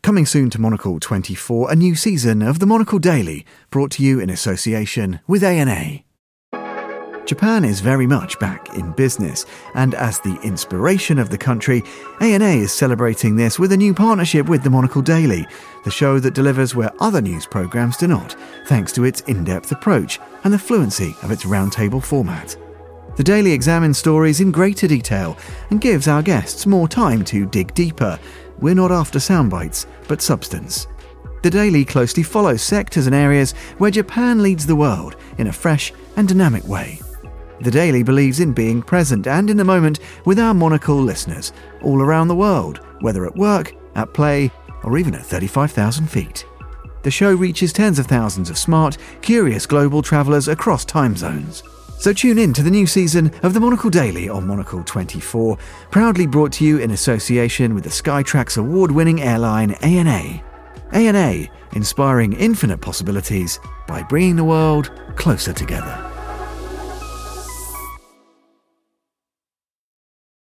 Coming soon to Monocle 24, a new season of the Monocle Daily, brought to you in association with ANA. Japan is very much back in business, and as the inspiration of the country, ANA is celebrating this with a new partnership with the Monocle Daily, the show that delivers where other news programmes do not, thanks to its in-depth approach and the fluency of its roundtable format. The Daily examines stories in greater detail and gives our guests more time to dig deeper. We're not after soundbites, but substance. The Daily closely follows sectors and areas where Japan leads the world in a fresh and dynamic way. The Daily believes in being present and in the moment with our Monocle listeners, all around the world, whether at work, at play, or even at 35,000 feet. The show reaches tens of thousands of smart, curious global travellers across time zones. So tune in to the new season of the Monocle Daily on Monocle 24, proudly brought to you in association with the Skytrax award-winning airline ANA. ANA, inspiring infinite possibilities by bringing the world closer together.